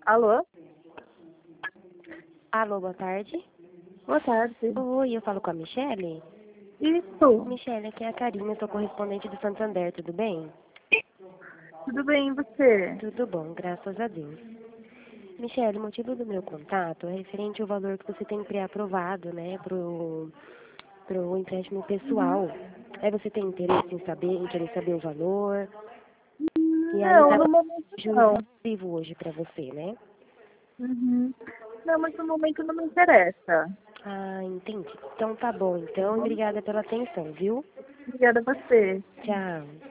Alô? Alô, boa tarde. Boa tarde. Oi, eu falo com a Michele? Isso. Michele, aqui é a Karina, eu sou correspondente do Santander, tudo bem? Tudo bem, e você? Tudo bom, graças a Deus. Michele, o motivo do meu contato é referente ao valor que você tem pré-aprovado, né, pro empréstimo pessoal. Aí você tem interesse em querer saber o valor? E aí Não, tá no momento juros não. vivo hoje pra você, né? Uhum. Não, mas no momento não me interessa. Ah, entendi. Então tá bom, então, obrigada pela atenção, viu? Obrigada a você. Tchau.